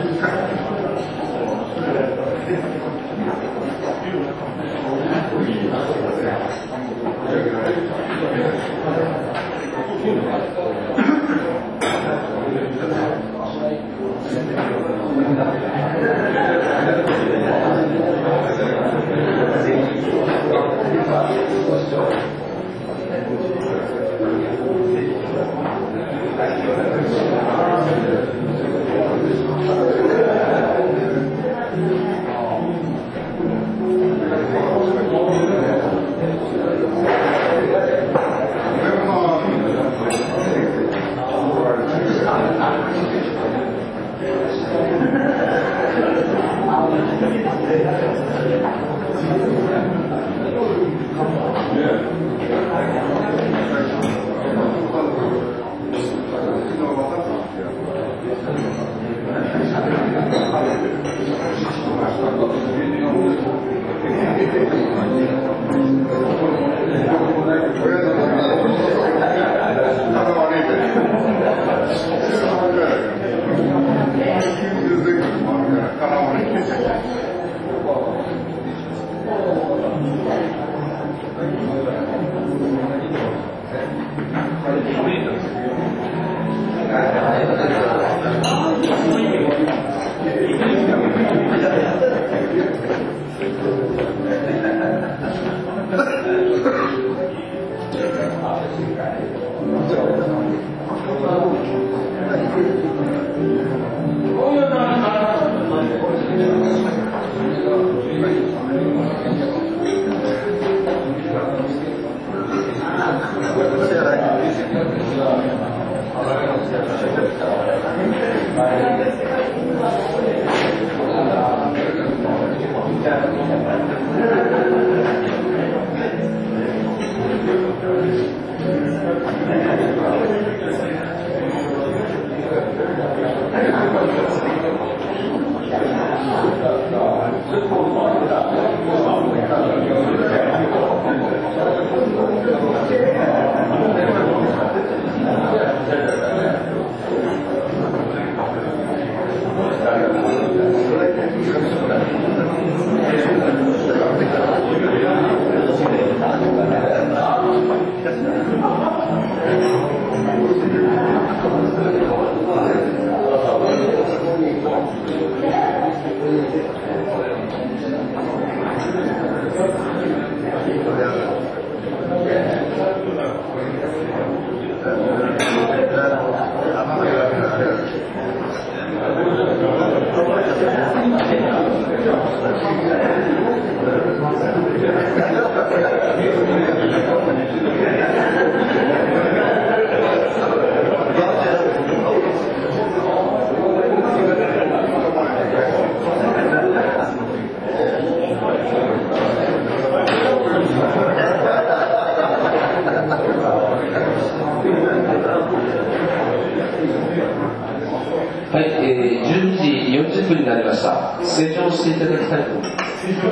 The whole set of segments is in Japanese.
はい、12時40分になりました。成長していただきたいと思います。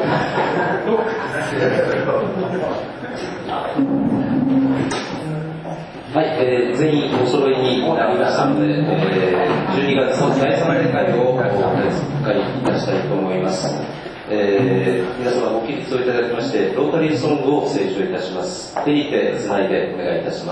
はい、全員お揃いになりましたので、12月の第3回会を開催いたしたいと思います。皆様ご起立をいただきまして、ロータリーソングを斉唱いたします。手に手つないでお願いいたします。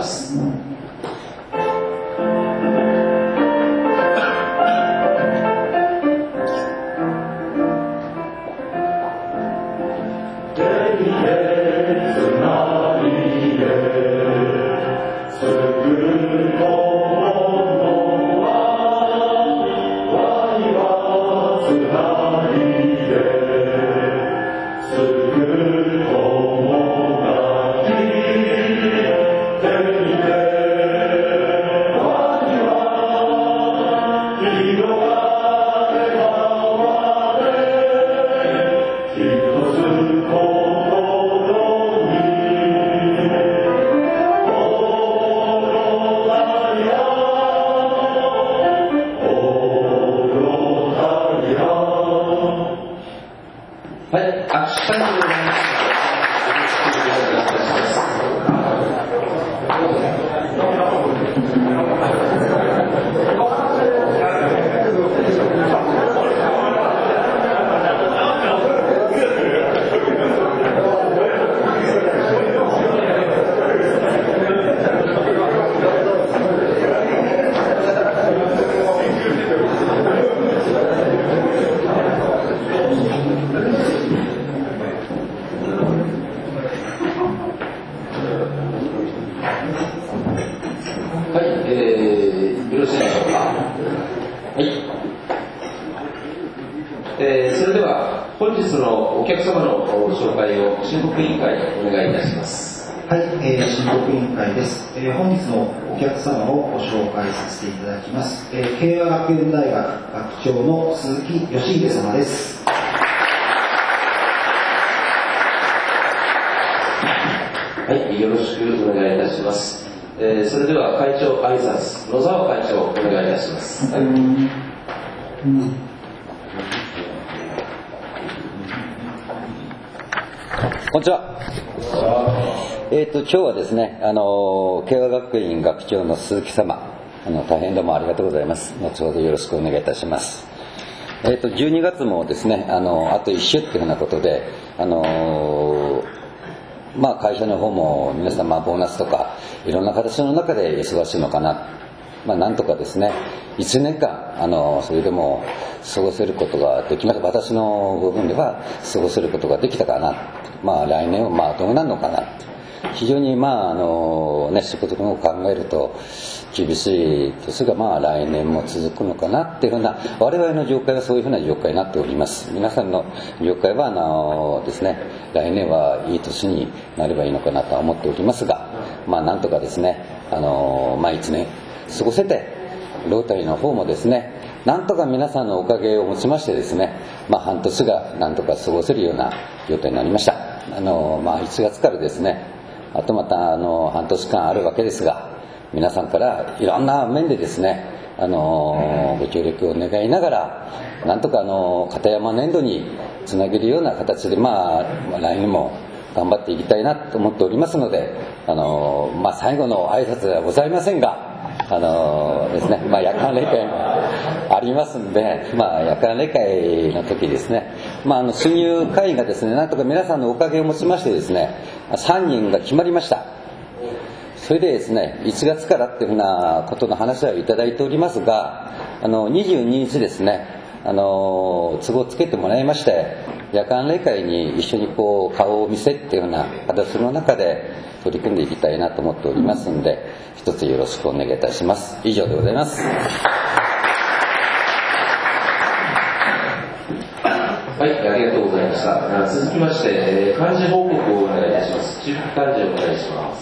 はい、 それでは本日のお客様の紹介を申告委員会お願いいたします。 はい、申告委員会です。本日のお客様をご紹介させていただきます。慶和学園大学学長の鈴木義秀様です。 はい、よろしくお願いいたします。それでは会長挨拶、野沢会長お願いいたします。はい。 こんにちは。今日はですね、慶和学院学長の鈴木様、大変どうもありがとうございます。後ほどよろしくお願いいたします。12月もですね、あと1週っていうふうなことで、会社の方も皆さんボーナスとかいろんな形の中で忙しいのかな。なんとかですね、1年間それでも過ごせることができました。私の部分では過ごせることができたかな。来年はどうなるのかな。非常に仕事の方を考えると厳しいですが、来年も続くのかなっていうふうな、我々の業界はそういうふうな業界になっております。皆さんの業界はですね、来年はいい年になればいいのかなとは思っておりますが、なんとかですね、1年過ごせて、ロータリーの方もですね、なんとか皆さんのおかげをもちましてですね、半年がなんとか過ごせるような状態になりました。1月からですね、あとまた半年間あるわけですが、皆さんからいろんな面でですね、ご協力を願いながら、なんとか片山年度につなげるような形で、来年も頑張っていきたいなと思っておりますので、最後の挨拶ではございませんが、ですね、夜間例会ありますんで、夜間例会の時ですね、新入会員がですね、なんとか皆さんのおかげをもちましてですね、3人が決まりました。それでですね、1月からっていうふうなことの話はいただいておりますが、22日ですね、都合をつけてもらいまして、夜間例会に一緒に顔を見せっていうふうな形の中で取り組んでいきたいなと思っておりますので、一つよろしくお願いいたします。以上でございます。 はい、ありがとうございました。続きまして、幹事報告をお願いいたします。中期幹事をお願いします。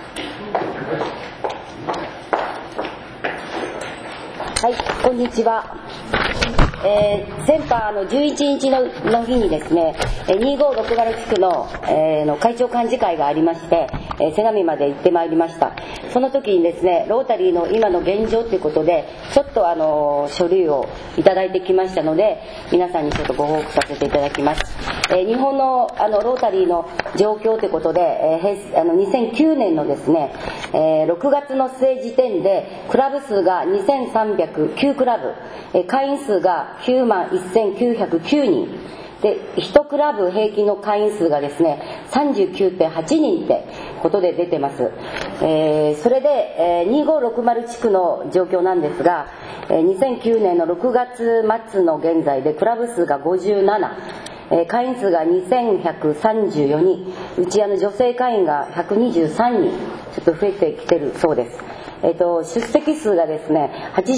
はい、こんにちは。先般11日の日にですね、2560地区の、会長幹事会がありまして、瀬波まで行ってまいりました。その時にですね、ロータリーの今の現状ということで、ちょっと書類をいただいてきましたので、皆さんにちょっとご報告させていただきます。日本のロータリーの状況ということで、2009年のですね、6月の末時点でクラブ数が2309クラブ、会員数が9万1909人で、1クラブ平均の会員数がですね 39.8 人ってことで出てます。それで、2560地区の状況なんですが、2009年の6月末の現在でクラブ数が57、会員数が2134人、うち女性会員が123人ちょっと増えてきてるそうです。出席数がですね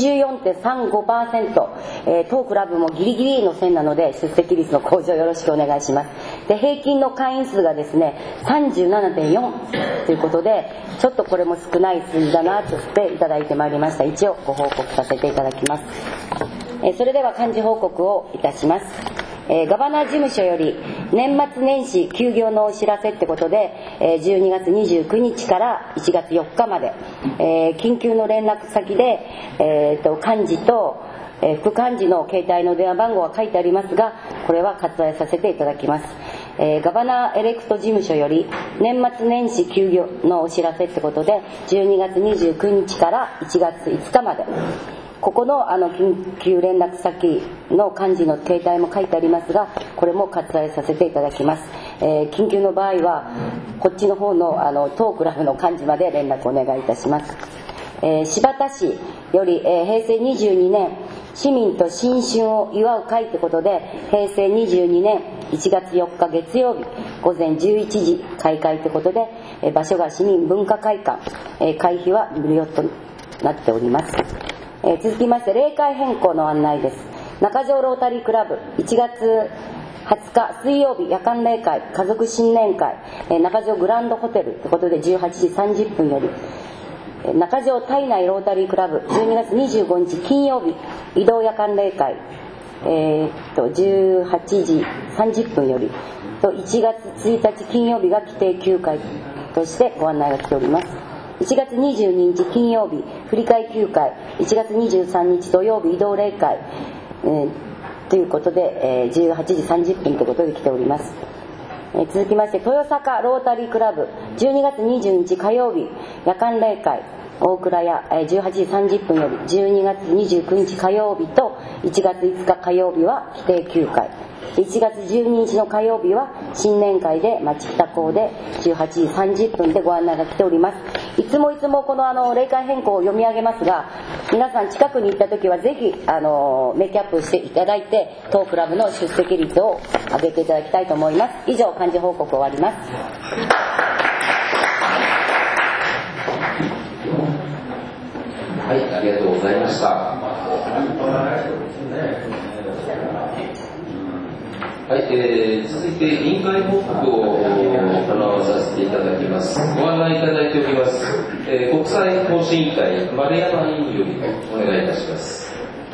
84.35%、当クラブもギリギリの線なので出席率の向上よろしくお願いします。で、平均の会員数がですね 37.4 ということで、ちょっとこれも少ない数字だなとしていただいてまいりました。一応ご報告させていただきます。それでは幹事報告をいたします。ガバナ事務所より年末年始休業のお知らせってことで、12月29日から1月4日まで、緊急の連絡先で、幹事と、副幹事の携帯の電話番号が書いてありますが、これは割愛させていただきます。ガバナエレクト事務所より年末年始休業のお知らせってことで、12月29日から1月5日まで、ここの緊急連絡先の幹事の携帯も書いてありますが、これも割愛させていただきます。緊急の場合はこっちの方の当クラブの幹事まで連絡お願いいたします。新発田市より、平成22年市民と新春を祝う会ということで、平成22年1月4日月曜日午前11時開会ということで、場所が市民文化会館、会費は無料となっております。続きまして例会変更の案内です。 中条ロータリークラブ1月20日水曜日夜間例会家族新年会、中条グランドホテルということで18時30分より、中条体内ロータリークラブ12月25日金曜日移動夜間例会、18時30分よりと1月1日金曜日が規定休会としてご案内が来ております。1月22日金曜日振り替え休会、1月23日土曜日移動例会、ということで、18時30分ということで来ております。続きまして豊坂ロータリークラブ12月20日火曜日夜間例会大倉屋18時30分より、12月29日火曜日と1月5日火曜日は規定休会、1月12日の火曜日は新年会で町北港で18時30分でご案内が来ております。いつもこの例会変更を読み上げますが、皆さん近くに行った時はぜひメキャップしていただいて当クラブの出席率を上げていただきたいと思います。以上幹事報告終わります。 はい、ありがとうございました。はい、続いて委員会報告を行わさせていただきます。ご案内いただいております、国際奉仕委員会丸山委員よりお願いいたします。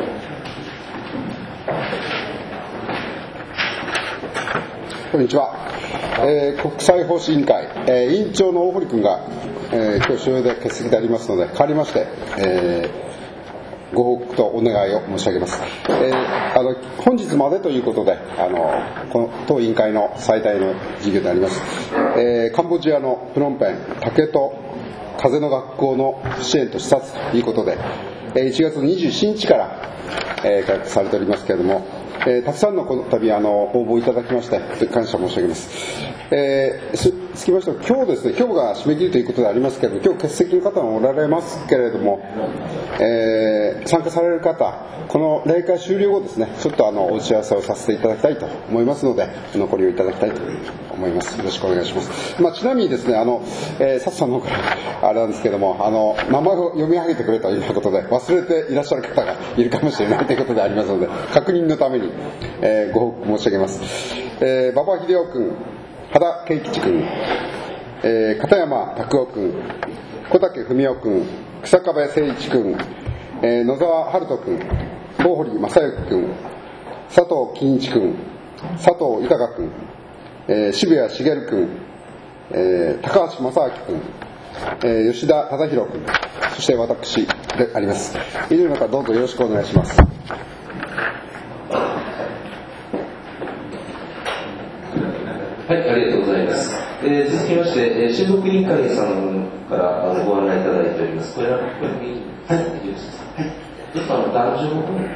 こんにちは。国際奉仕委員会、委員長の大堀君が、今日所要で欠席でありますので、代わりまして、ご報告とお願いを申し上げます。本日までということで、この当委員会の最大の事業であります、カンボジアのプノンペン竹と風の学校の支援と視察ということで、1月27日から開催されておりますけれども、たくさんのこの度応募いただきまして感謝申し上げます。つきましては今日ですね、今日が締め切りということでありますけれども、今日欠席の方もおられますけれども、参加される方、この例会終了後ですね、ちょっとお打ち合わせをさせていただきたいと思いますので、ご利用いただきたいと思います。よろしくお願いします。ちなみにですね、サツさんの方からあれなんですけども、名前を読み上げてくれということで忘れていらっしゃる方がいるかもしれないということでありますので、確認のために、ご報告申し上げます。馬場秀夫君、羽田圭吉君、片山拓夫君、小竹文夫君、草壁誠一君、野沢春人君、大堀正幸君、佐藤金一君、佐藤豊君、渋谷茂君、高橋正明君、吉田忠宏君、そして私であります。以上の方どうぞよろしくお願いします。 はい、ありがとうございます。続きまして、収録委員会さんからご案内いただいております。これいいですか？はい。ちょっと男女の方に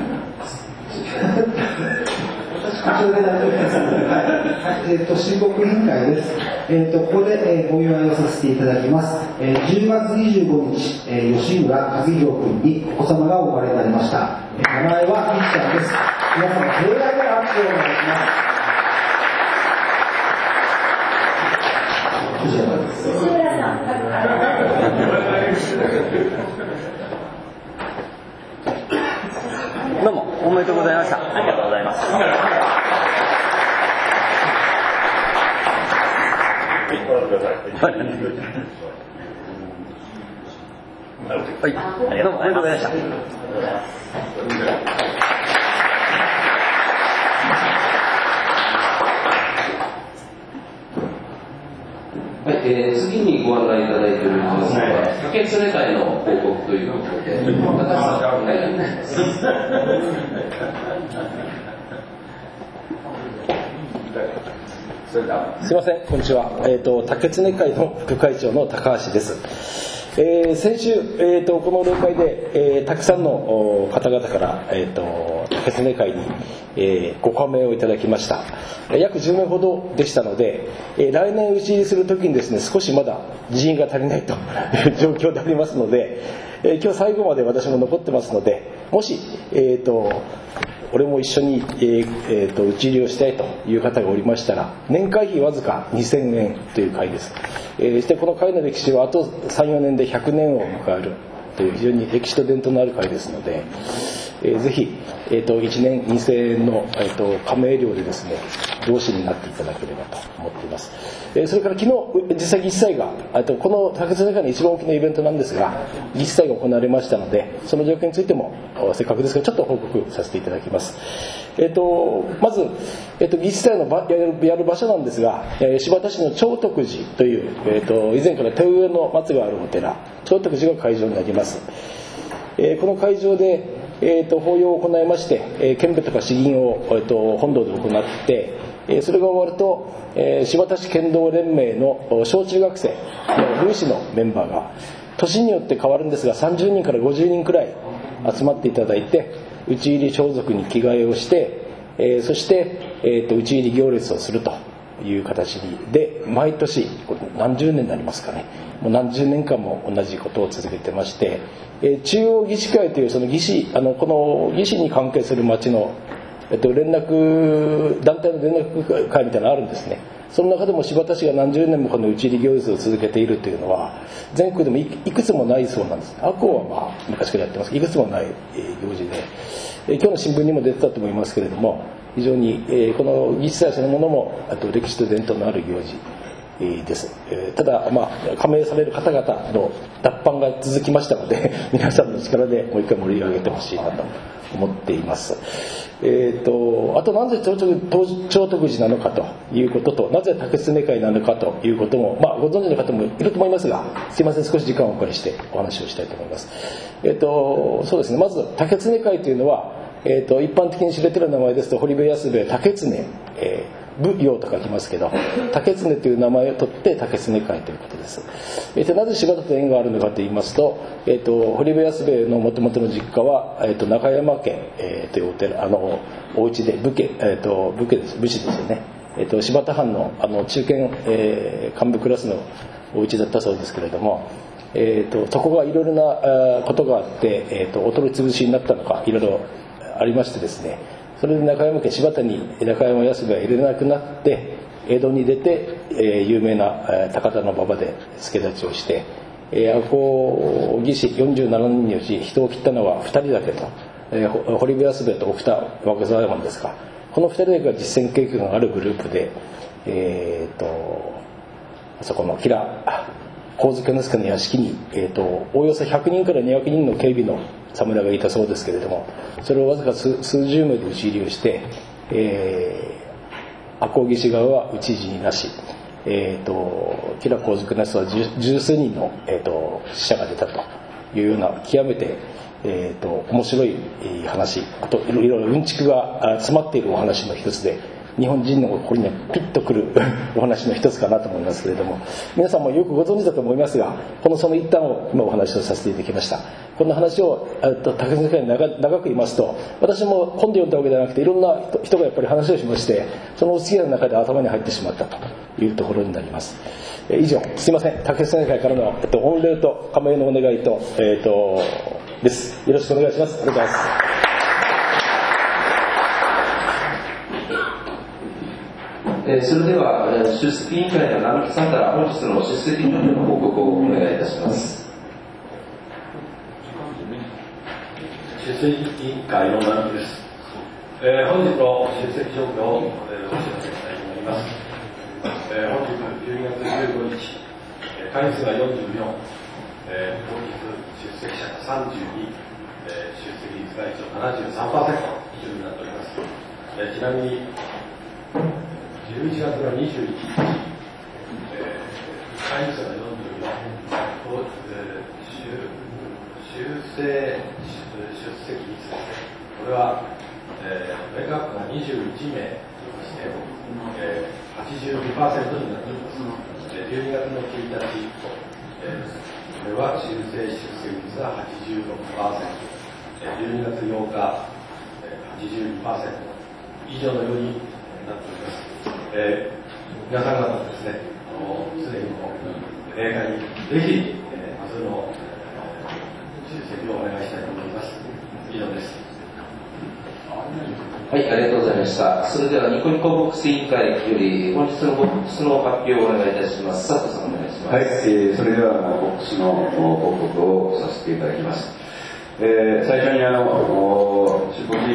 申告委員会です。ここで、お祝いをさせていただきます。10月25日、吉村和弘君にお子様がお生まれになりました。名前はみっちゃんです。皆様、盛大な拍手をお願いします。 どうもおめでとうございました。 ありがとうございます。はい、どうもおめでとうございました。 はい、次にご案内いただいておりますのは、竹常会の報告ということで、高橋さん、お願いします。 すいません、こんにちは。竹常会の副会長の高橋です。先週、この例会で、たくさんの方々から、竹常会に、ご加盟をいただきました。約10名ほどでしたので、来年打ち入りするときにですね、少しまだ人員が足りないという状況でありますので、今日最後まで私も残ってますので、もし、俺も一緒に、打ち入りをしたいという方がおりましたら、年会費わずか2000円という会です。そしてこの会の歴史はあと 3,4 年で100年を迎えるという非常に歴史と伝統のある会ですので、 ぜひ、1年2000円の、加盟料でですね同志になっていただければと思っています。それから昨日実際議事祭がこの竹津の中の一番大きなイベントなんですが、議事祭が行われましたので、その状況についてもせっかくですがちょっと報告させていただきます。まず、議事祭のやる場所なんですが、新発田市の長徳寺という、以前から手植えの松があるお寺、長徳寺が会場になります。この会場で、法要を行いまして、憲兵とか詩吟を、本堂で行って、それが終わると、新発田市剣道連盟の小中学生の有志のメンバーが年によって変わるんですが30人から50人くらい集まっていただいて、討ち入り装束に着替えをして、そして、討ち入り行列をするという形で毎年これ何十年になりますかね、もう何十年間も同じことを続けてまして、中央義士会というその義士この義士に関係する町の、団体の連絡会みたいなのがあるんですね。その中でも新発田市が何十年もこの討ち入り行列を続けているというのは全国でもいくつもないそうなんです。赤穂はまあ昔からやってますけどいくつもない行事で、今日の新聞にも出てたと思いますけれども、非常にこの義士祭そのものも歴史と伝統のある行事です。ただ、加盟される方々の脱藩が続きましたので皆さんの力でもう一回盛り上げてほしいなと思っています。あとなぜ長徳寺なのかということと、なぜ竹常会なのかということも、ご存知の方もいると思いますが、すいません少し時間をお借りしてお話をしたいと思います。そうですね、まず竹常会というのは、一般的に知れている名前ですと堀部安部竹常、武陽と書きますけど竹常という名前を取って竹常会ということです。なぜ柴田と縁があるのかと言いますと、堀部安部の元々の実家は、中山家、というお寺お家で武家武士ですよね。柴田藩の中堅、幹部クラスのお家だったそうですけれども、そこがいろいろなことがあって、お取り潰しになったのかいろいろありましてですね、それで中山家柴田に中山安部が入れなくなって江戸に出て、有名な高田馬場で助太刀をして、赤穂義士47人のうち人を切ったのは2人だけと、堀部安部と奥田若沢山ですか、この2人だけが実践経験があるグループで、あそこの吉良上野助の屋敷に、おおよそ100人から200人の警備の侍がいたそうですけれども、それをわずか数十名で討ち入りをして、赤穂義士側は討ち入りなし、吉良上野助は十数人の、死者が出たというような極めて、面白い話、あといろいろうんちくが詰まっているお話の一つで、日本人の心にはピッとくるお話の一つかなと思いますけれども、皆さんもよくご存知だと思いますが、この一端を今お話をさせていただきました。この話を竹内会に長く言いますと、私も本で読んだわけではなくていろんな人がやっぱり話をしまして、そのお付き合いの中で頭に入ってしまったというところになります。以上、すいません、竹内会からの御礼と加盟のお願いと、です。よろしくお願いします。ありがとうございます。 それでは出席委員会の並木さんから本日の出席状況の報告をお願いいたします。 出席委員会の並木です。本日の出席状況をお知らせしたいと思います。本日12月15日、会員数が44、当日出席者が32、出席率が一応 73% 以上になっております。ちなみに11月の21日、会員数が44、修正出席率ですね。これは、メカップが21名として、82% になっております。12月の1日、これは修正出席率が 86%、12月8日、82% 以上のようになっております。皆さん方もですね、すでに例会にぜひ、明日の出席をお願いしたいと思います。以上です。 はい、ありがとうございました。それではニコニコボックス委員会より本日のボックスの発表をお願いいたします。佐藤さんお願いします。 はい、それではボックスの報告をさせていただきます。最初に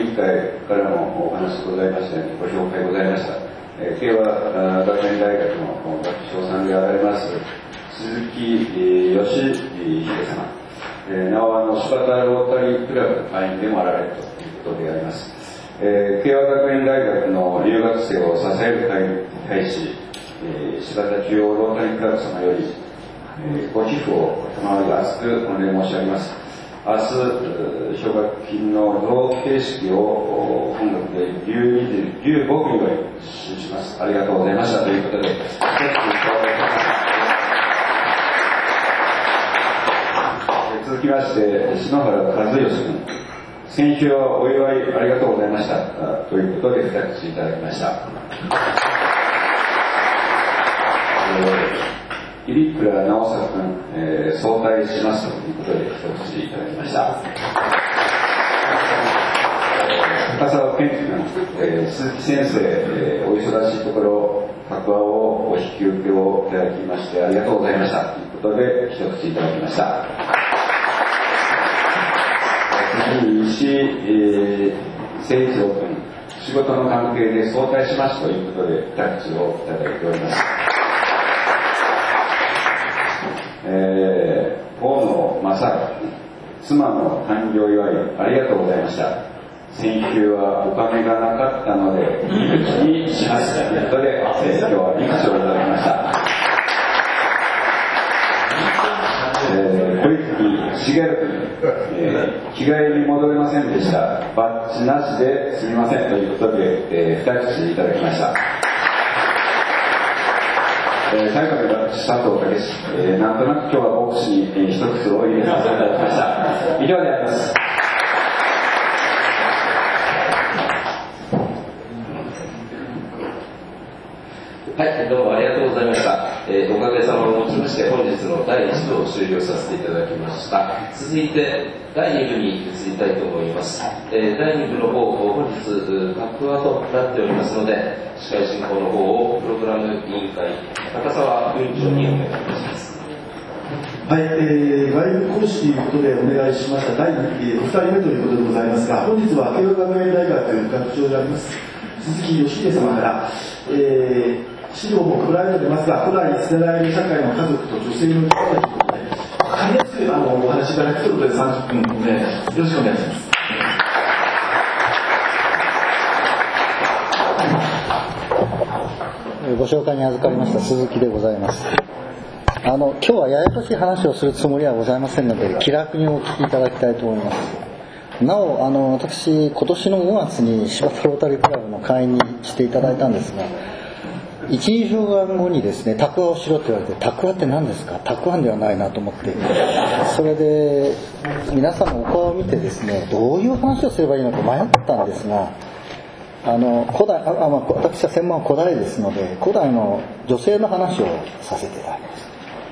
委員会からもお話ございましたように、ご紹介ございました、慶和学園大学の学長さんであられます鈴木義秀様、なお柴田ロータリークラブの会員でもあられるということであります。慶和学園大学の留学生を支える会に対し、柴田中央ロータリークラブ様より、ご寄付を賜り厚く御礼申し上げます。明日、奨学金の同形式を本学で15分で実施します。ありがとうございましたということで、続きまして、篠原和義君、先週はお祝いありがとうございましたということで2口いただきました。入倉直作君、早退しますということで一口いただきました。高沢健君、鈴木先生、お忙しいところ白話をお引き受けをいただきましてありがとうございましたということで一口いただきました。次に石井誠一郎君、仕事の関係で早退しますということで2口をいただいております。大野正君、妻の誕生祝いありがとうございました。先週はお金がなかったので2口にしますということで、今日は2口をいただきました。小池茂君、着替えに戻れませんでした。バッジなしですみませんということで、2口いただきました。最後に私、佐藤武史、なんとなく今日はボックスに一口を入れさせていただきました。以上であります。 はい、どうもありがとうございました。おかげさまをもちまして本日の第1部を終了させていただきました。続いて第2部に移りたいと思います。第2部の方、本日各話となっておりますので、司会進行の方をプログラム委員会高沢委員長にお願いいたします。 はい、外部講師ということでお願いしました第2人目ということでございますが、本日は慶応学園大学学長であります鈴木義秀様から、資料も加えられてますが、古代イスラエル社会の家族と女性の生き方ということで、分かりやすくお話しいただくということで30分で、よろしくお願いします。 ご紹介に預かりました鈴木でございます。今日はややこしい話をするつもりはございませんので、気楽にお聞きいただきたいと思います。なお、私、今年の5月に柴田ロータリークラブの会員にしていただいたんですが、一次証言後にですね、たくあんをしろって言われて、たくあんって何ですか、たくあんではないなと思って、それで皆さんのお顔を見てですね、どういう話をすればいいのか迷ったんですが、古代、私は専門は古代ですので、古代の女性の話をさせていただきます。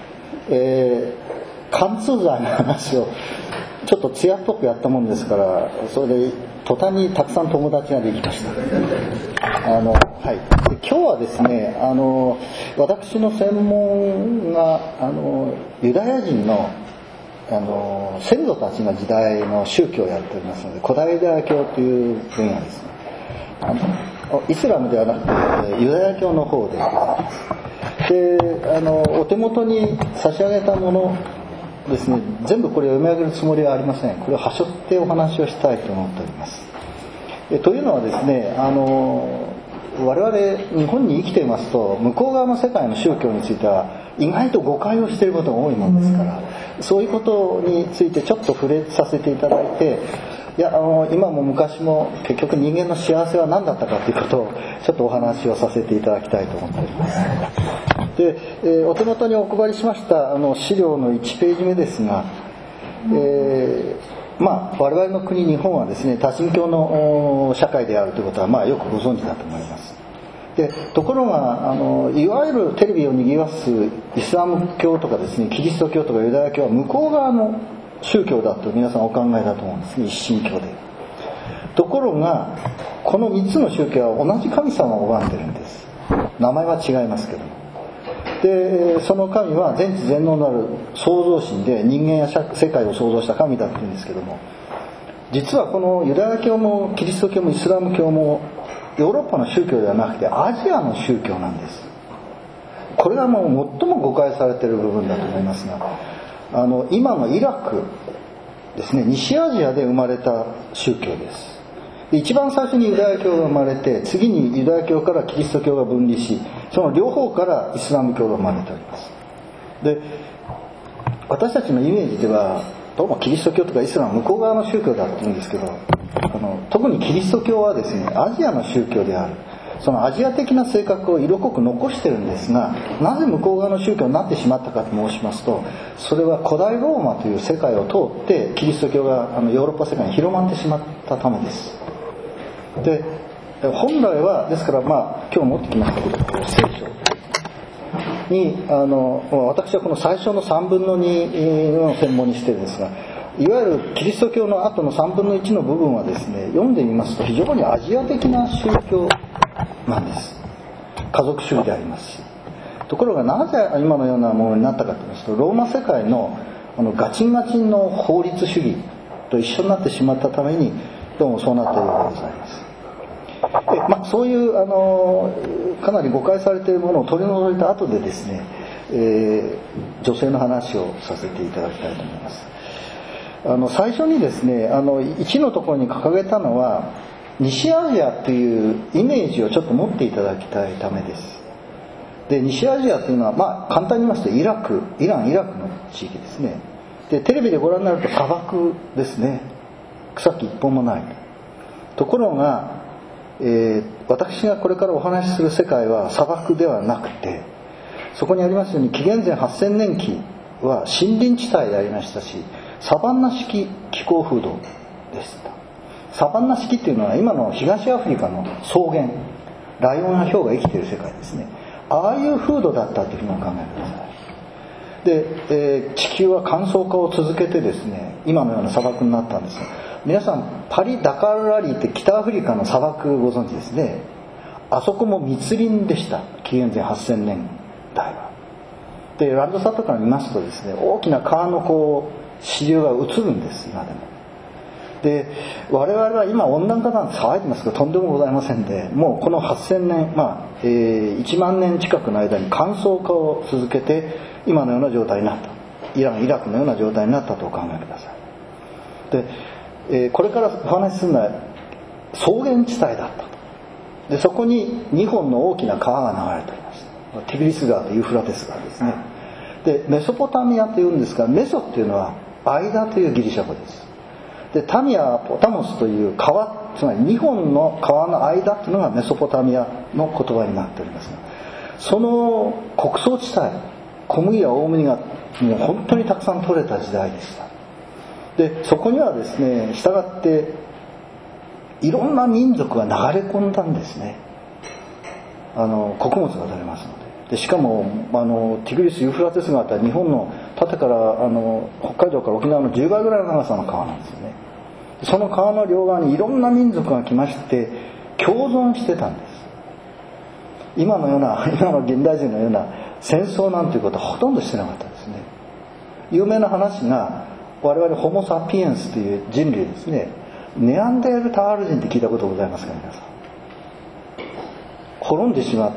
貫通罪の話をちょっと艶っぽくやったもんですから、それで途端にたくさん友達ができました。はい、で今日はですね、私の専門がユダヤ人の先祖たちの時代の宗教をやっておりますので、古代ユダヤ教という分野ですね。イスラムではなくてユダヤ教の方でございます。で、お手元に差し上げたものですね、全部これを読み上げるつもりはありません。これを端折ってお話をしたいと思っております。というのはですね、我々日本に生きていますと、向こう側の世界の宗教については意外と誤解をしていることが多いものですから、そういうことについてちょっと触れさせていただいて、いや今も昔も結局人間の幸せは何だったかということをちょっとお話をさせていただきたいと思っております。で、お手元にお配りしました資料の1ページ目ですが、我々の国日本はですね、多神教の社会であるということはよくご存知だと思います。でところがいわゆるテレビを賑わすイスラム教とかですね、キリスト教とかユダヤ教は向こう側の宗教だと皆さんお考えだと思うんですね、一神教で。ところがこの3つの宗教は同じ神様を拝んでるんです。名前は違いますけども。でその神は全知全能なる創造神で、人間や世界を創造した神だって言うんですけども、 実はこのユダヤ教もキリスト教もイスラム教もヨーロッパの宗教ではなくてアジアの宗教なんです。これがもう最も誤解されている部分だと思いますが、今のイラクですね、西アジアで生まれた宗教です。一番最初にユダヤ教が生まれて、次にユダヤ教からキリスト教が分離し、その両方からイスラム教が生まれております。で、私たちのイメージではどうもキリスト教とかイスラム向こう側の宗教だって言うんですけど、特にキリスト教はですね、アジアの宗教である。そのアジア的な性格を色濃く残してるんですが、なぜ向こう側の宗教になってしまったかと申しますと、それは古代ローマという世界を通ってキリスト教がヨーロッパ世界に広まってしまったためです。で、本来はですから、今日持ってきましたけど、聖書に私はこの最初の3分の2の専門にしてるんですが、いわゆるキリスト教の後の3分の1の部分はですね、読んでみますと非常にアジア的な宗教なんです。家族主義でありますし、ところがなぜ今のようなものになったかと言いますと、ローマ世界のガチンガチンの法律主義と一緒になってしまったためにどうもそうなっているようでございます。で、そういうかなり誤解されているものを取り除いた後でですね、女性の話をさせていただきたいと思います。最初にですね、1のところに掲げたのは西アジアというイメージをちょっと持っていただきたいためです。で、西アジアというのは簡単に言いますとイラン、イラクの地域ですね。で、テレビでご覧になると砂漠ですね。草木一本もない。ところが、私がこれからお話しする世界は砂漠ではなくて、そこにありますように紀元前8000年期は森林地帯でありましたし、サバンナ式気候風土でした。サバンナ式っていうのは今の東アフリカの草原、ライオンやヒョウが生きている世界ですね。ああいう風土だったというふうにお考えください。で、地球は乾燥化を続けてですね、今のような砂漠になったんですが、皆さんパリ・ダカールラリーって北アフリカの砂漠ご存知ですね。あそこも密林でした。紀元前8000年代は。で、ランドサットから見ますとですね、大きな川の支流が映るんです、今でも。で、我々は今温暖化なんて騒いでますけど、とんでもございませんで、もうこの8000年、1万年近くの間に乾燥化を続けて今のような状態になった。イラン、イラクのような状態になったとお考えください。で、これからお話しするのは草原地帯だったと。で、そこに2本の大きな川が流れております。ティグリス川とユーフラテス川ですね。で、メソポタミアというんですが、メソっていうのは間というギリシャ語です。で、タミアはポタモスという川、つまり2本の川の間というのがメソポタミアの言葉になっておりますが、その穀倉地帯、小麦や大麦がもう本当にたくさん取れた時代でした。で、そこにはですね、従っていろんな民族が流れ込んだんですね。穀物が取れますので。で、しかもティグリス・ユーフラテス川って日本の縦から北海道から沖縄の10倍ぐらいの長さの川なんですよね。その川の両側にいろんな民族が来まして共存してたんです。今の現代人のような戦争なんていうことはほとんどしてなかったですね。有名な話が、我々ホモ・サピエンスという人類ですね、ネアンデルタール人って聞いたことございますか、皆さん。滅んでしまった、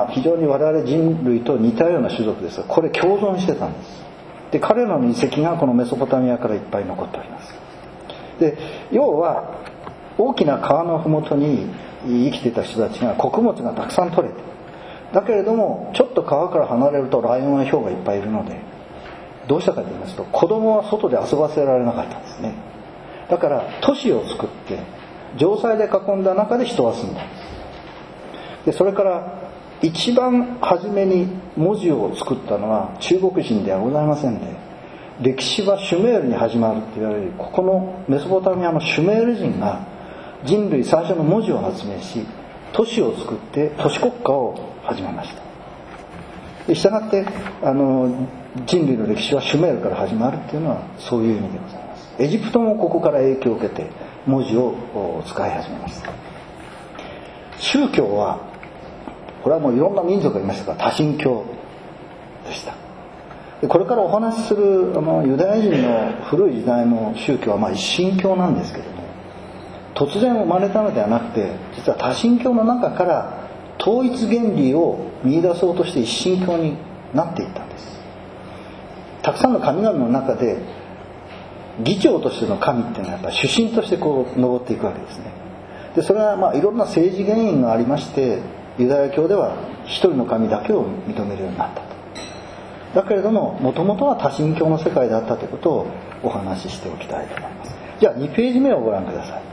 非常に我々人類と似たような種族ですが、これ共存してたんです。で、彼らの遺跡がこのメソポタミアからいっぱい残っております。で、要は大きな川のふもとに生きていた人たちが穀物がたくさん取れて、だけれどもちょっと川から離れるとライオンやヒョウがいっぱいいるので、どうしたかと言いますと、子供は外で遊ばせられなかったんですね。だから都市を作って城塞で囲んだ中で人は住んだんです。で、それから一番初めに文字を作ったのは中国人ではございませんで、歴史はシュメールに始まると言われる、ここのメソポタミアのシュメール人が人類最初の文字を発明し、都市を作って都市国家を始めました。で、したがって人類の歴史はシュメールから始まるというのはそういう意味でございます。エジプトもここから影響を受けて文字を使い始めました。宗教はこれはもういろんな民族がいましたから多神教でした。 でこれからお話しするユダヤ人の古い時代の宗教は一神教なんですけども、突然生まれたのではなくて、実は多神教の中から統一原理を見出そうとして一神教になっていったんです。たくさんの神々の中で議長としての神っていうのはやっぱり主神としてこう昇っていくわけですね。でそれはいろんな政治原因がありまして、ユダヤ教では一人の神だけを認めるようになったと。だけれどももともとは多神教の世界だったということをお話ししておきたいと思います。じゃあ2ページ目をご覧ください。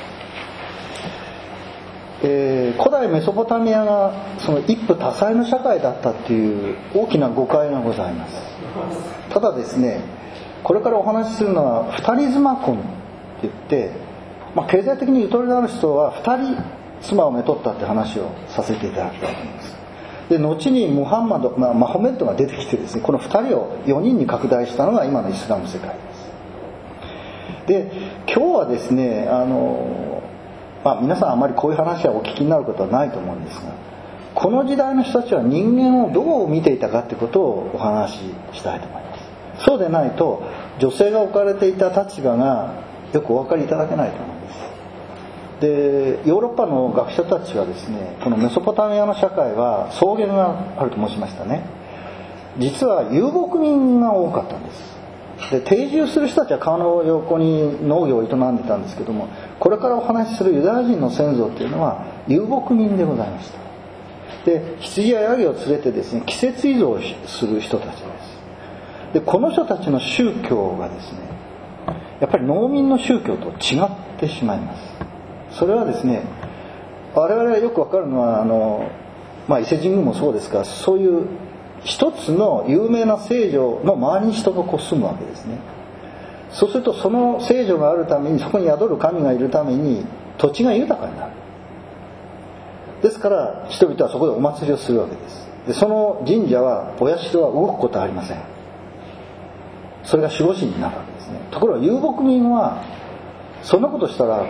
古代メソポタミアがその一夫多妻の社会だったっていう大きな誤解がございます。ただですね、これからお話しするのは二人妻婚って言って、経済的にゆとりのある人は二人妻をめとったって話をさせていただきたいと思います。で後にマホメットが出てきてですね、この2人を4人に拡大したのが今のイスラム世界です。で今日はですね、皆さんあまりこういう話はお聞きになることはないと思うんですが、この時代の人たちは人間をどう見ていたかということをお話ししたいと思います。そうでないと女性が置かれていた立場がよくお分かりいただけないと思います。でヨーロッパの学者たちはですね、このメソポタミアの社会は草原があると申しましたね。実は遊牧民が多かったんです。で定住する人たちは川の横に農業を営んでたんですけども、これからお話しするユダヤ人の先祖っていうのは遊牧民でございました。で羊やヤギを連れてですね、季節移動する人たちです。でこの人たちの宗教がですね、やっぱり農民の宗教と違ってしまいます。それはですね、我々がよくわかるのは伊勢神宮もそうですが、そういう一つの有名な聖女の周りに人が住むわけですね。そうするとその聖女があるために、そこに宿る神がいるために土地が豊かになる。ですから人々はそこでお祭りをするわけです。でその神社はお社は動くことはありません。それが守護神になるわけですね。ところが遊牧民はそんなことしたら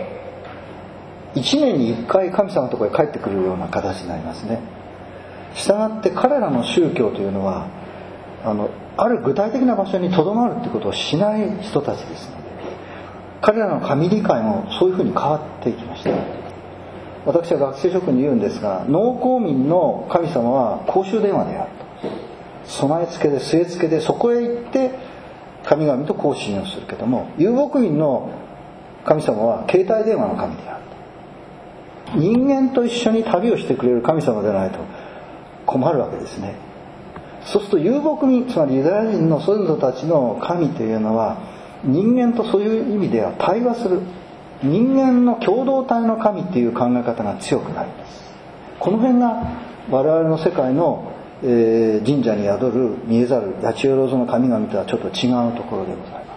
1年に1回神様のところへ帰ってくるような形になりますね。したがって彼らの宗教というのはある具体的な場所にとどまるということをしない人たちですので、彼らの神理解もそういうふうに変わっていきました。私は学生諸君に言うんですが、農耕民の神様は公衆電話であると。備え付けで据え付けでそこへ行って神々と交信をするけども、遊牧民の神様は携帯電話の神である。人間と一緒に旅をしてくれる神様でないと困るわけですね。そうすると遊牧民、つまりユダヤ人の先祖たちの神というのは人間とそういう意味では対話する、人間の共同体の神という考え方が強くなります。この辺が我々の世界の、神社に宿る見えざる八千万の神々とはちょっと違うところでございます。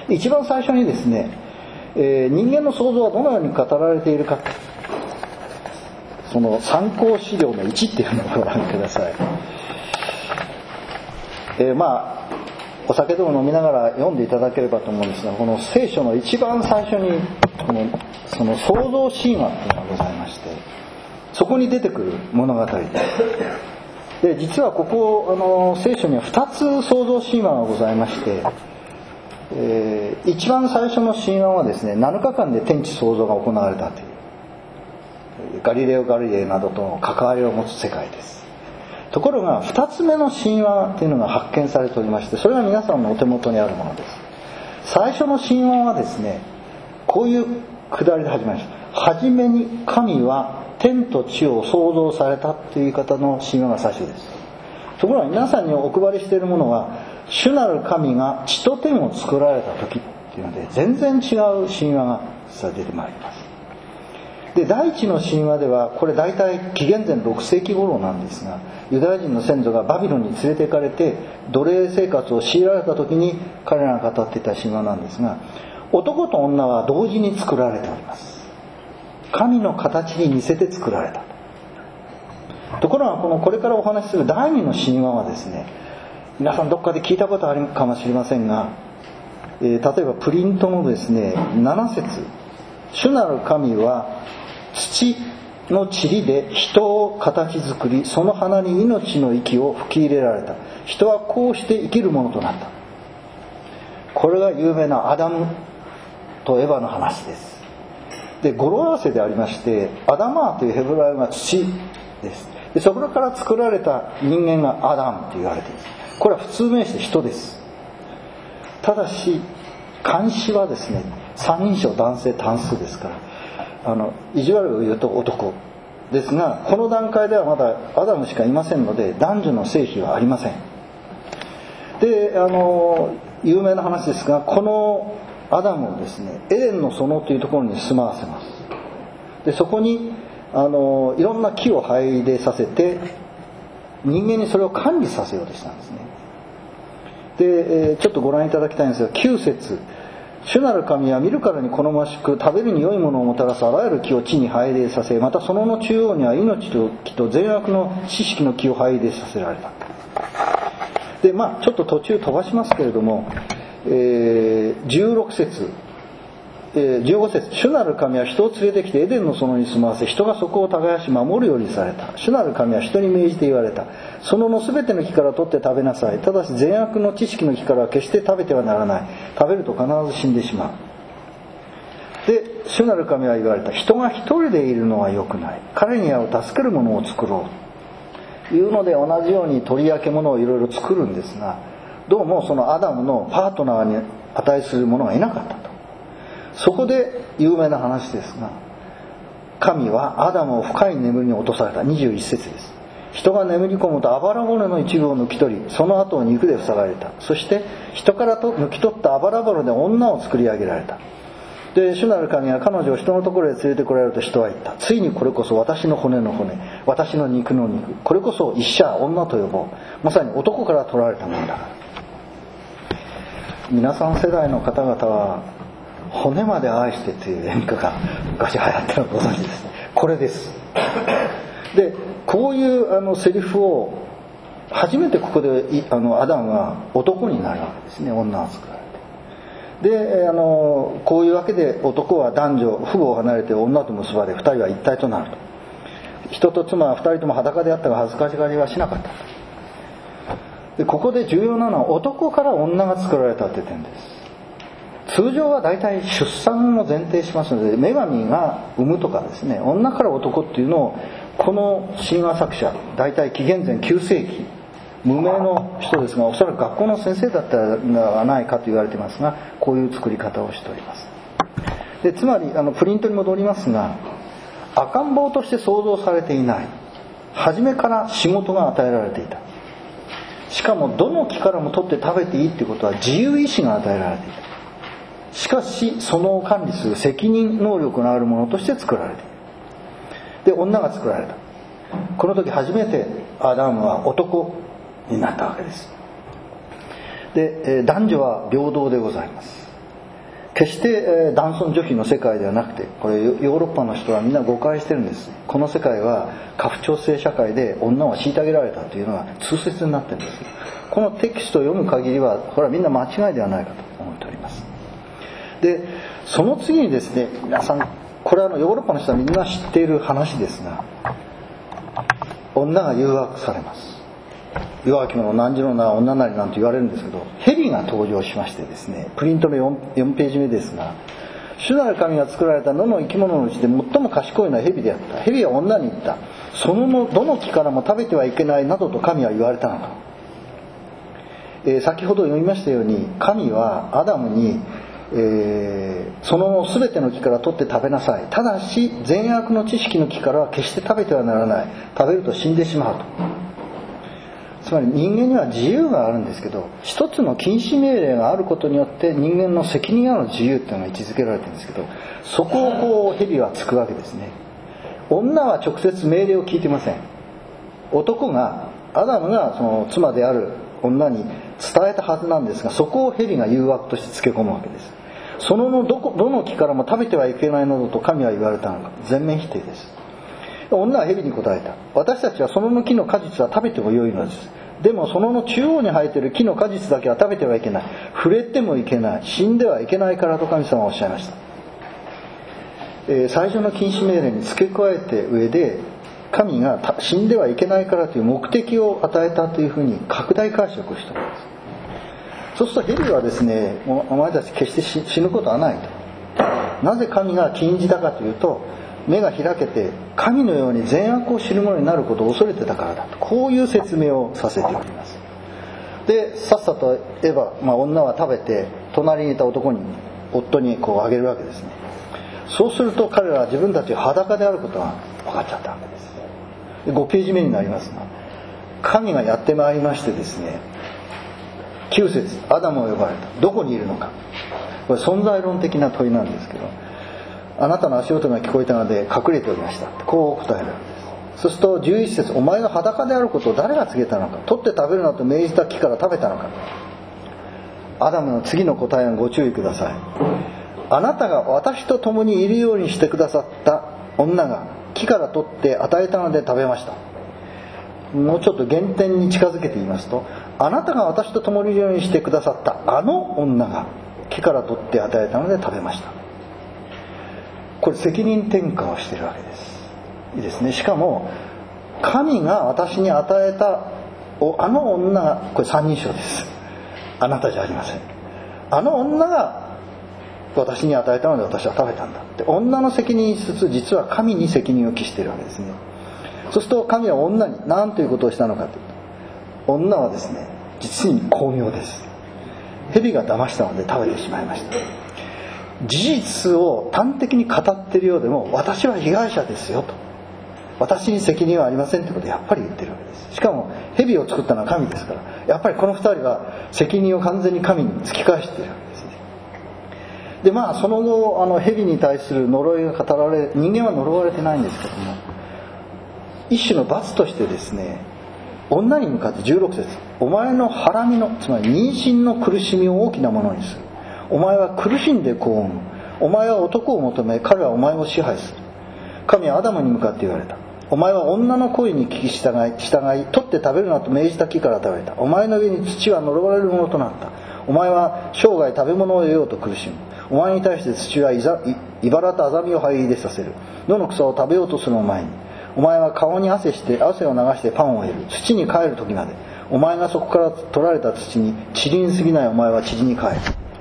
一番最初にですね、人間の創造はどのように語られているか、その参考資料の1っていうのをご覧ください。お酒でも飲みながら読んでいただければと思うんですが、この聖書の一番最初にその創造神話っていうのがございまして、そこに出てくる物語です。で実はここ聖書には2つ創造神話がございまして、一番最初の神話はですね、7日間で天地創造が行われたという、ガリレオ・ガリレイなどとの関わりを持つ世界です。ところが2つ目の神話というのが発見されておりまして、それが皆さんのお手元にあるものです。最初の神話はですね、こういうくだりで始まります。はじめに神は天と地を創造されたという言い方の神話が最初です。ところが皆さんにお配りしているものは、主なる神が地と天を作られた時っていうので全然違う神話が実は出てまいります。で第一の神話では、これ大体紀元前6世紀頃なんですが、ユダヤ人の先祖がバビロンに連れて行かれて奴隷生活を強いられた時に彼らが語っていた神話なんですが、男と女は同時に作られております。神の形に似せて作られた。ところがこれからお話しする第二の神話はですね、皆さんどっかで聞いたことあるかもしれませんが、例えばプリントのですね7節、主なる神は土の塵で人を形作り、その花に命の息を吹き入れられた。人はこうして生きるものとなった。これが有名なアダムとエヴァの話です。で、語呂合わせでありまして、アダマーというヘブライ語が土です。で、そこから作られた人間がアダムと言われています。これは普通名詞で人です。ただし漢詞はですね、三人称男性単数ですから、意地悪を言うと男ですが、この段階ではまだアダムしかいませんので、男女の性比はありません。で、有名な話ですが、このアダムをですね、エデンの園というところに住まわせます。で、そこにいろんな木を生え出させて、人間にそれを管理させようとしたんですね。で、ちょっとご覧いただきたいんですが、9節、主なる神は見るからに好ましく、食べるに良いものをもたらすあらゆる木を地に生え出させ、またその中央には命の木と善悪の知識の木を生え出させられた。で、ちょっと途中飛ばしますけれども、16節、15節、主なる神は人を連れてきてエデンの園に住まわせ、人がそこを耕し守るようにされた。主なる神は人に命じて言われた。園のすべての木から取って食べなさい。ただし善悪の知識の木からは決して食べてはならない。食べると必ず死んでしまう。で、主なる神は言われた。人が一人でいるのは良くない。彼には助けるものを作ろう。というので、同じように鳥や獣をいろいろ作るんですが、どうもそのアダムのパートナーに値する者がいなかったと。そこで有名な話ですが、神はアダムを深い眠りに落とされた。21節です。人が眠り込むとあばら骨の一部を抜き取り、その後を肉で塞がれた。そして人から抜き取ったあばら骨で女を作り上げられた。で、主なる神は彼女を人のところへ連れてこられると人は言った。ついにこれこそ私の骨の骨、私の肉の肉、これこそイッシャー、女と呼ぼう。まさに男から取られたものだから。皆さん世代の方々は骨まで愛してという演歌が昔流行ったのをご存知ですね。これです。で、こういうセリフを初めてここでアダムは男になるわけですね。女を作られて。で、こういうわけで男は男女父母を離れて女と結ばれ、二人は一体となると。人と妻は二人とも裸であったが恥ずかしがりはしなかった。で、ここで重要なのは男から女が作られたという点です。通常は大体出産を前提しますので、女神が産むとかですね、女から男っていうのをこの神話作者、大体紀元前9世紀無名の人ですが、おそらく学校の先生だったのではないかと言われていますが、こういう作り方をしております。で、つまりプリントに戻りますが、赤ん坊として創造されていない。初めから仕事が与えられていた。しかもどの木からも取って食べていいということは自由意志が与えられていた。しかしその管理する責任能力のあるものとして作られている。で、女が作られた。この時初めてアダムは男になったわけです。で、男女は平等でございます。決して男尊女卑の世界ではなくて、これヨーロッパの人はみんな誤解してるんです。この世界は家父長制社会で女は虐げられたというのが通説になってるんです。このテキストを読む限りはこれはみんな間違いではないかと思っております。で、その次にですね、皆さんこれはヨーロッパの人はみんな知っている話ですが、女が誘惑されます。弱き者何時の名は女なりなんて言われるんですけど、蛇が登場しましてですね、プリントの 4ページ目ですが、主なる神が作られた野の生き物のうちで最も賢いのは蛇であった。蛇は女に言った。そのどの木からも食べてはいけないなどと神は言われたのか。先ほど読みましたように、神はアダムに、その全ての木から取って食べなさい。ただし善悪の知識の木からは決して食べてはならない。食べると死んでしまうと。つまり人間には自由があるんですけど、一つの禁止命令があることによって人間の責任ある自由っていうのが位置づけられてるんですけど、そこをこう蛇はつくわけですね。女は直接命令を聞いてません。男が、アダムがその妻である女に伝えたはずなんですが、そこを蛇が誘惑としてつけ込むわけです。そのどの木からも食べてはいけないなどと神は言われたのか。全面否定です。女は蛇に答えた。私たちはその木の果実は食べてもよいのです。でもその中央に生えている木の果実だけは食べてはいけない。触れてもいけない。死んではいけないからと神様はおっしゃいました。 最初の禁止命令に付け加えて上で、神が死んではいけないからという目的を与えたというふうに拡大解釈をしています。そうすると蛇はですね、お前たち決して死ぬことはないと。なぜ神が禁じたかというと、目が開けて神のように善悪を知る者になることを恐れてたからだと、こういう説明をさせております。で、さっさとエヴァ、女は食べて隣にいた夫にこうあげるわけですね。そうすると彼らは自分たちが裸であることが分かっちゃったわけです。5ページ目になりますが、神がやってまいりましてですね、9節、アダムを呼ばれた。どこにいるのか。これ存在論的な問いなんですけど、あなたの足音が聞こえたので隠れておりました、こう答えるわけです。そうすると11節、お前が裸であることを誰が告げたのか。取って食べるなと命じた木から食べたのか。アダムの次の答えをご注意ください。あなたが私と共にいるようにしてくださった女が木から取って与えたので食べました。もうちょっと原点に近づけて言いますと、あなたが私と共にいるようにしてくださったあの女が木から取って与えたので食べました。これ責任転嫁をしているわけです。いいですね。しかも神が私に与えたあの女が、これ三人称です。あなたじゃありません。あの女が私に与えたので私は食べたんだって、女の責任にしつつ実は神に責任を期しているわけですね。そうすると神は女に何ということをしたのかというと、女はですね、実に巧妙です。蛇が騙したので食べてしまいました。事実を端的に語っているようでも、私は被害者ですよと、私に責任はありませんということをやっぱり言ってるわけです。しかも蛇を作ったのは神ですから、やっぱりこの二人は責任を完全に神に突き返しているわけですね。でその後蛇に対する呪いが語られ、人間は呪われてないんですけども、一種の罰としてですね、女に向かって16節、お前のハラミの、つまり妊娠の苦しみを大きなものにする。お前は苦しんで子を産む。お前は男を求め、彼はお前を支配する。神はアダムに向かって言われた。お前は女の声に聞き従い、取って食べるなと命じた木から食べた。お前の上に土は呪われるものとなった。お前は生涯食べ物を得ようと苦しむ。お前に対して土は茨とアザミを入り出させる。野の草を食べようとするお前に。お前は顔に汗を流してパンを得る。土に帰る時まで。お前がそこから取られた土に塵に過ぎないお前は塵に帰る。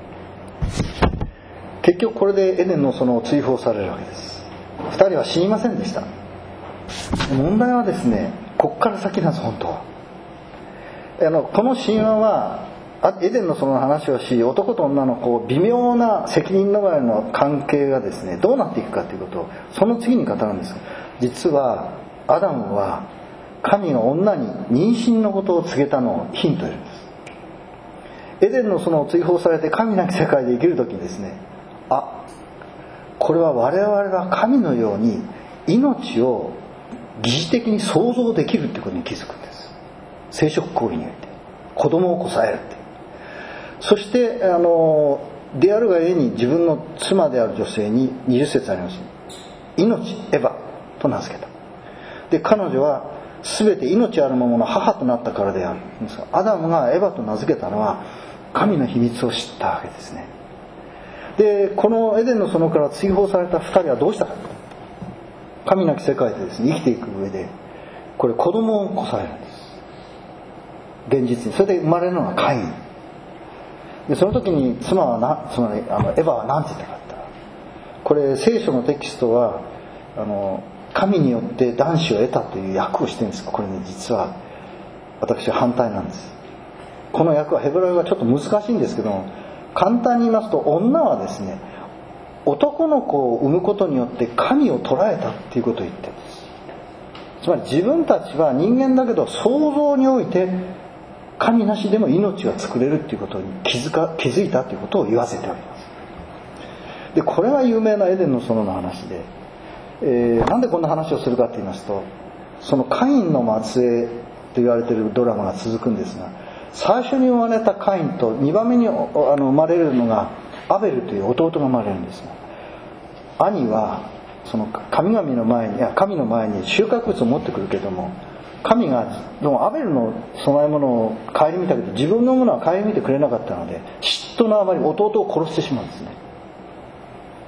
結局これでエデンの園を追放されるわけです。二人は死にませんでした。問題はですね、ここから先なんです。本当はこの神話はエデンの園の話をし、男と女の微妙な責任逃れの関係がですね、どうなっていくかということをその次に語るんです。実はアダムは神が女に妊娠のことを告げたのをヒントを得るんです。エデンの園を追放されて神なき世界で生きるときにですね、これは我々は神のように命を疑似的に想像できるということに気づくんです。生殖行為において子供をこさえるって。そしてであるがゆえに自分の妻である女性に20節あります。命エヴァと名付けた。で彼女は全て命あるものの母となったからである。アダムがエヴァと名付けたのは神の秘密を知ったわけですね。でこのエデンの園から追放された2人はどうしたか。神なき世界でですね、生きていく上でこれ子供をこさえるんです。現実に。それで生まれるのがカインで、その時につまりエヴァは何て言ったかって、これ聖書のテキストは神によって男子を得たという訳をしてるんですが、これね、実は私は反対なんです。この訳はヘブライ語はちょっと難しいんですけども、簡単に言いますと、女はですね、男の子を産むことによって神を捉えたっていうことを言ってるんです。つまり自分たちは人間だけど創造において神なしでも命が作れるっていうことに気づいたということを言わせております。でこれが有名なエデンの園の話で、なんでこんな話をするかと言いますと、そのカインの末裔と言われているドラマが続くんですが、最初に生まれたカインと2番目に生まれるのがアベルという弟が生まれるんですが、兄はその神の前に収穫物を持ってくるけども、神がどうもアベルの供え物を顧みたけど自分のものは顧みてくれなかったので、嫉妬のあまり弟を殺してしまうんですね。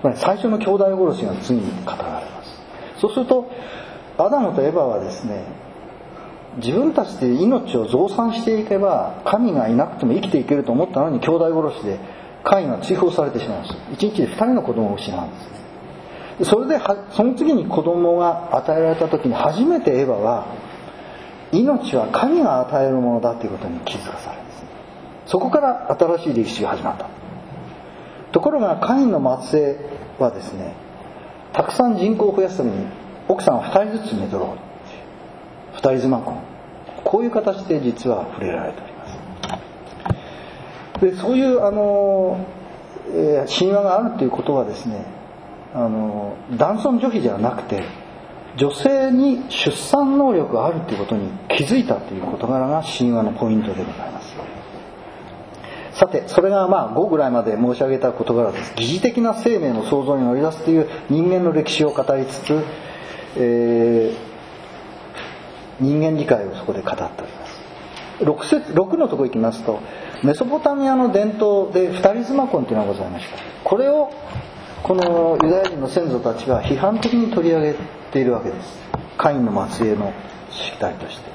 つまり最初の兄弟殺しが次に語られます。そうするとアダムとエバはですね、自分たちで命を増産していけば神がいなくても生きていけると思ったのに、兄弟殺しでカインが追放されてしまうんです。1日で2人の子供を失うんです。それでその次に子供が与えられた時に初めてエバは命は神が与えるものだということに気づかされるんです。そこから新しい歴史が始まった。ところがカインの末裔はですね、たくさん人口を増やすために奥さんを2人ずつめとろう、2人妻婚、こういう形で実は触れられております。でそういう神話があるということはですね、男尊女卑じゃなくて女性に出産能力があるということに気づいたという事柄が神話のポイントでございます。さて、それが5ぐらいまで申し上げた事柄です。疑似的な生命の創造に乗り出すという人間の歴史を語りつつ、人間理解をそこで語っております。6のところ行きますと、メソポタミアの伝統で二人妻婚というのがございました。これをこのユダヤ人の先祖たちが批判的に取り上げているわけです。カインの末裔のしきたりとして。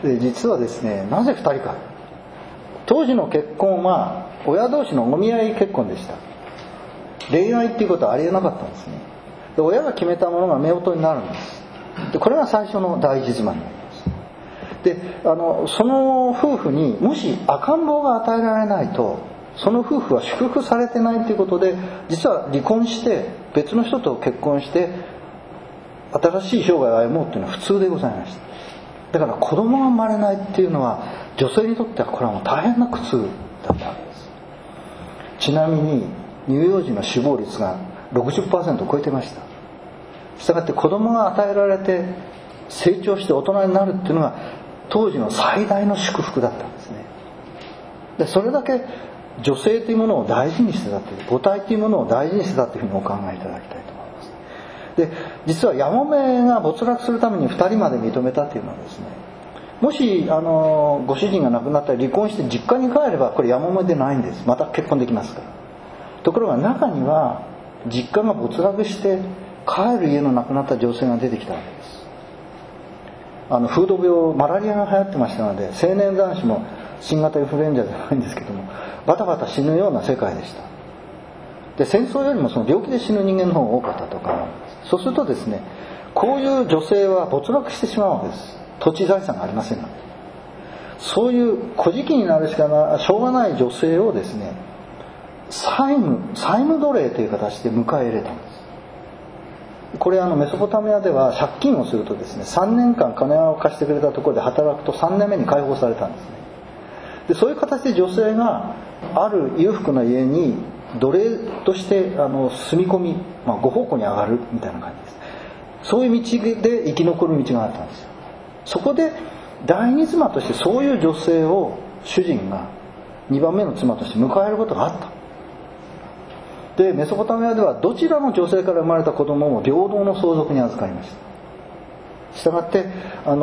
で実はですね、なぜ2人か。当時の結婚は親同士のお見合い結婚でした。恋愛っていうことはありえなかったんですね。で親が決めたものが夫婦になるんです。でこれが最初の第一妻になります。でその夫婦にもし赤ん坊が与えられないと、その夫婦は祝福されてないということで、実は離婚して別の人と結婚して新しい生涯を歩もうというのは普通でございました。だから子供が生まれないっていうのは女性にとってはこれはもう大変な苦痛だったわけです。ちなみに乳幼児の死亡率が 60% を超えてました。したがって子供が与えられて成長して大人になるっていうのが当時の最大の祝福だったんですね。でそれだけ女性というものを大事にしてたという、母体というものを大事にしてたというふうにお考えいただきたいと思います。で実はヤモメが没落するために2人まで認めたというのはですね、もしご主人が亡くなったり離婚して実家に帰ればこれヤモメでないんです。また結婚できますから。ところが中には実家が没落して帰る家の亡くなった女性が出てきたわけです。風土病、マラリアが流行ってましたので、青年男子も新型インフルエンザじゃないんですけどもバタバタ死ぬような世界でした。で戦争よりもその病気で死ぬ人間の方が多かったとか。そうするとですね、こういう女性は没落してしまうわけです。土地財産がありませんので。そういう孤児期になるしょうがない女性をですね、債務奴隷という形で迎え入れたんです。これメソポタミアでは借金をするとですね、3年間金を貸してくれたところで働くと3年目に解放されたんですね。でそういう形で女性がある裕福な家に奴隷として住み込み、ご奉公に上がるみたいな感じです。そういう道で生き残る道があったんですよ。そこで第二妻としてそういう女性を主人が2番目の妻として迎えることがあった。でメソポタミアではどちらの女性から生まれた子供も平等の相続に預かりました。したがって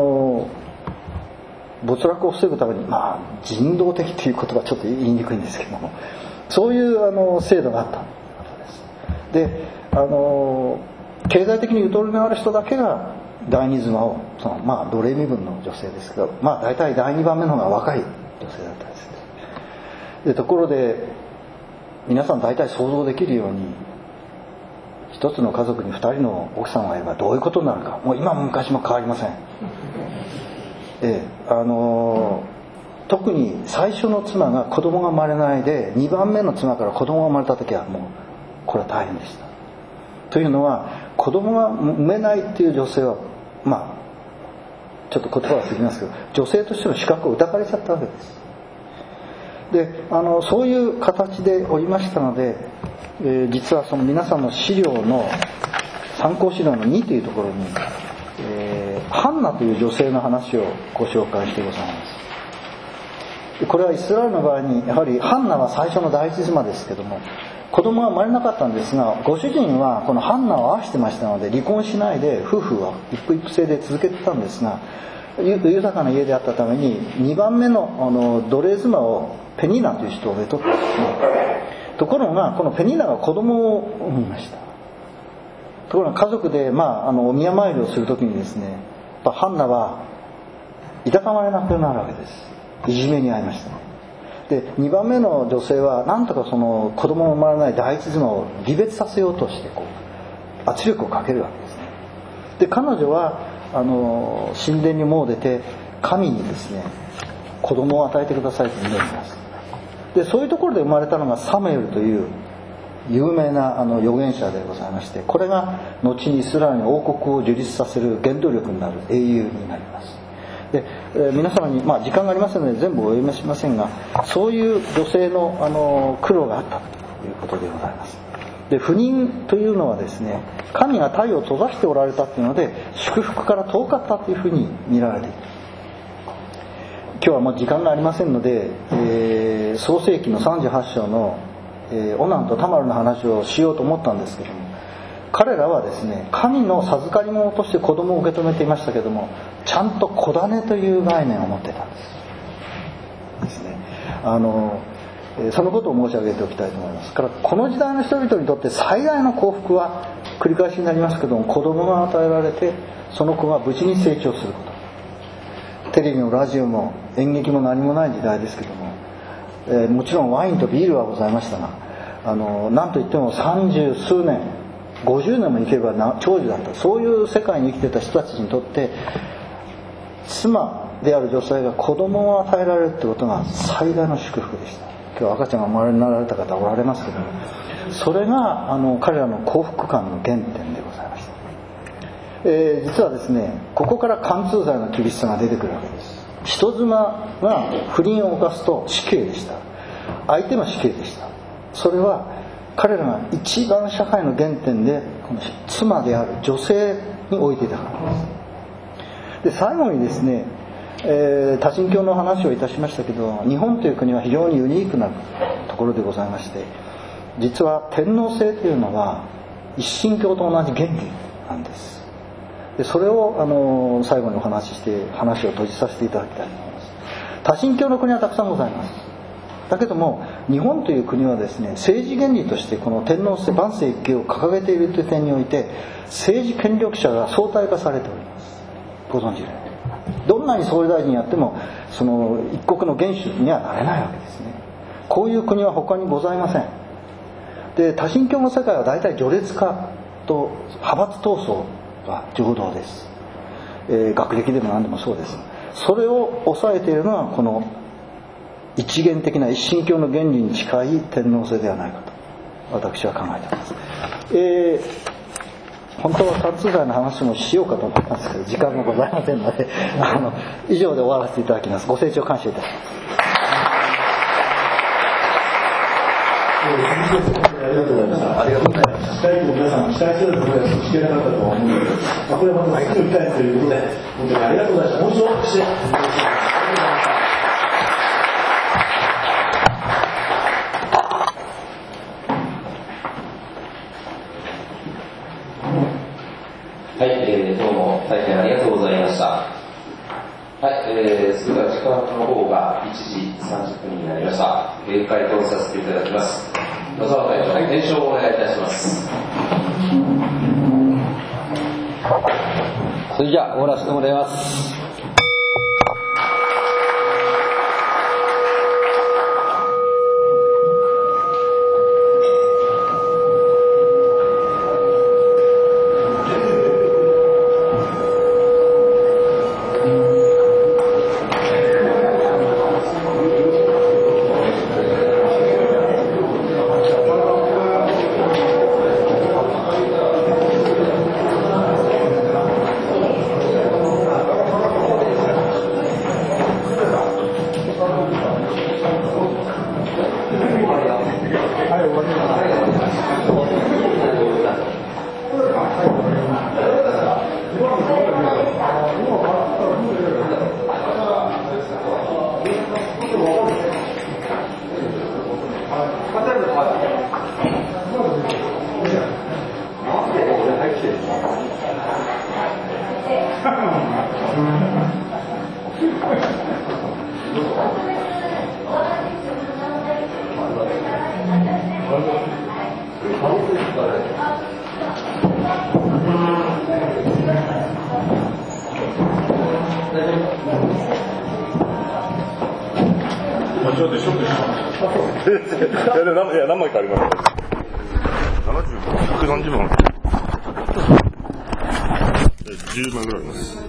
没落を防ぐために人道的ということはちょっと言いにくいんですけども、そういう制度があったことです。で経済的にゆとりのある人だけが第二妻を奴隷身分の女性ですけど、大体第2番目の方が若い女性だったんです。でところで皆さん大体想像できるように、一つの家族に2人の奥さんがいればどういうことになるか、もう今も昔も変わりません。特に最初の妻が子供が生まれないで2番目の妻から子供が生まれた時はもうこれは大変でした。というのは子供が産めないっていう女性はちょっと言葉が過ぎますけど、女性としての資格を疑われちゃったわけです。でそういう形でおりましたので、実はその皆さんの資料の参考資料の2というところに、ハンナという女性の話をご紹介してございます。これはイスラエルの場合にやはりハンナは最初の第一妻ですけども、子供が生まれなかったんですが、ご主人はこのハンナを愛してましたので離婚しないで夫婦は一夫一婦制で続けてたんですが、豊かな家であったために2番目の奴隷妻をペニーナという人をめとってですね、 ところがこのペニーナが子供を産みました。ところが家族で、お宮参りをするときにですね、やっぱハンナはいたたまれなくなるわけです。いじめに遭いましたね。で2番目の女性はなんとかその子供の生まれない第一妻を離別させようとして圧力をかけるわけですね。で彼女は神殿に詣でて神にですね子供を与えてくださいと祈ります。でそういうところで生まれたのがサムエルという有名な預言者でございまして、これが後にイスラエルに王国を樹立させる原動力になる英雄になります。で皆様に、時間がありませんので全部お読みしませんが、そういう女性の苦労があったということでございます。で不妊というのはですね、神が体を閉ざしておられたというので祝福から遠かったというふうに見られている。今日はもう時間がありませんので、創世記の38章の、オナンとタマルの話をしようと思ったんですけども、彼らはですね神の授かり物として子供を受け止めていましたけども、ちゃんと子種という概念を持ってたんですね。そのことを申し上げておきたいと思います。からこの時代の人々にとって最大の幸福は繰り返しになりますけども、子供が与えられてその子が無事に成長すること。テレビもラジオも演劇も何もない時代ですけども、もちろんワインとビールはございましたが、何といっても30数年50年も生きれば長寿だった、そういう世界に生きてた人たちにとって妻である女性が子供を与えられるってことが最大の祝福でした。今日赤ちゃんが生まれになられた方おられますけども、それが彼らの幸福感の原点でございました。実はですね、ここから貫通罪の厳しさが出てくるわけです。人妻が不倫を犯すと死刑でした。相手も死刑でした。それは彼らが一番社会の原点でこの妻である女性に置いていたからです。で最後にですね、多神教の話をいたしましたけど、日本という国は非常にユニークなところでございまして、実は天皇制というのは一神教と同じ原理なんです。でそれを最後にお話しして話を閉じさせていただきたいと思います。多神教の国はたくさんございます。だけども日本という国はですね、政治原理としてこの天皇制万世一系を掲げているという点において政治権力者が相対化されております。ご存知で、どんなに総理大臣やってもその一国の元首にはなれないわけですね。こういう国は他にございません。で多神教の世界は大体序列化と派閥闘争が常道です。学歴でも何でもそうです。それを抑えているのはこの一元的な一神教の原理に近い天皇制ではないかと私は考えています。本当は貫通罪の話もしようかと思いますけど時間がございませんので以上で終わらせていただきます。ご清聴感謝いたします。 ありがとうございました。ありがとうございました。期待と皆さん期待しているところは聞けなかったと思うので、これはまた次の機会ということで本当にありがとうございました。もう一度してはい、どうも大変ありがとうございました。はい、それでは時間の方が1時30分になりました。開講させていただきます。野沢会長、伝承をお願いいたします。 それじゃあ終わらせてもらいます。 間違ってショックしました。いや、何枚かあります。130番。10枚ぐらいあります。